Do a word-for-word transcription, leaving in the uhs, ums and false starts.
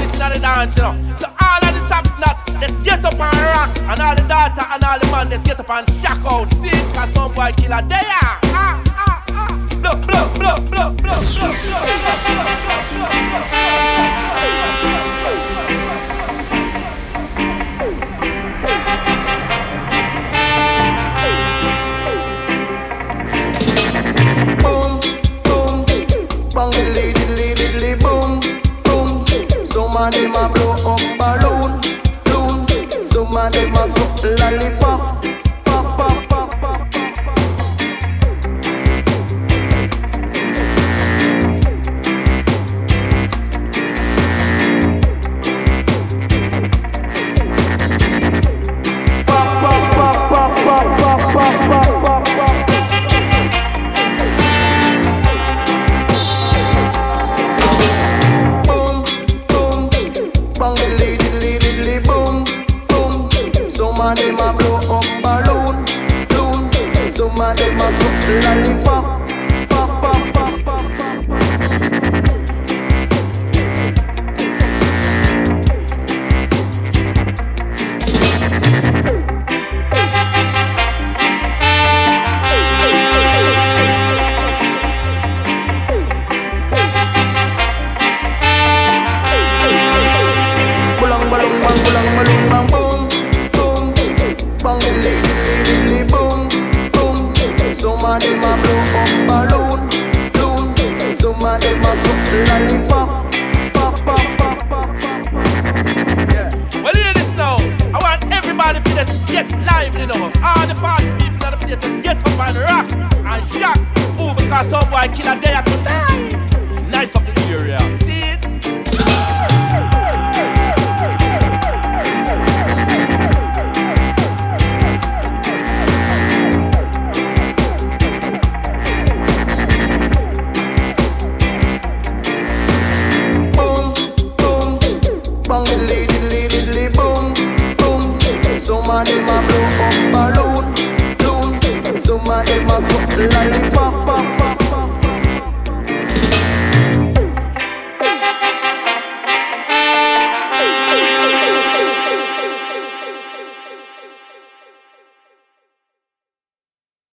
artists in the dance, you know. So all of the top nuts, let's get up and rock. And all the daughter and all the man, let's get up and shock out. See, cause some boy killer they are. Ah, ah, ah. Blow, blow, blow, blow, blow, blow, blow, boom, boom, bang diddly diddly diddly boom, boom. Some of them a blow up balloon, balloon. Some of them a suck lollipop, pop, pop, pop, pop. Lollipop, pop, pop, pop, pop, pop. Bulang balong bang, bulang balong bang, boom, boom, bang diddly diddly diddly boom, boom. Some of them a blow up balloon, balloon. Some of them a suck lollipop, pop, pop, pop, pop, pop. yeah. Well, hear this now. I want everybody to just get lively now. All the party people in the place just get up and rock and shock. Ooh, because some boy killer there tonight. Nice up the area. See it? Bang diddly diddly diddly boom, boom. Some of them a blow up balloon, balloon. Some of them a suck lollipop.